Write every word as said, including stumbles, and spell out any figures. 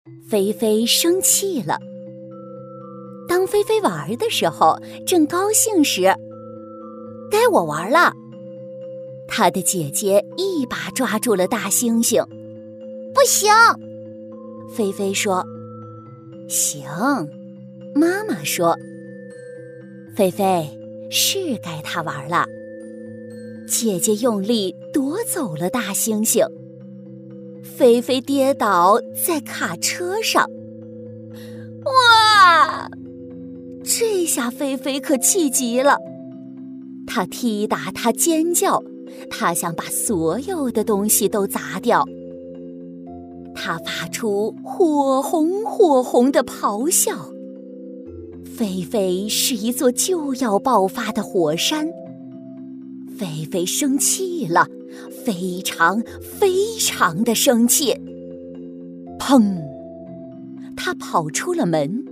菲菲生气了。当菲菲玩的时候，正高兴时，该我玩了。她的姐姐一把抓住了大猩猩。不行，菲菲说。行，妈妈说。菲菲，是该她玩了。姐姐用力夺走了大猩猩。菲菲跌倒在卡车上。哇！这下菲菲可气极了，她踢打，她尖叫，她想把所有的东西都砸掉。她发出火红火红的咆哮。菲菲是一座就要爆发的火山。菲菲生气了，非常非常的生气。砰！她跑出了门。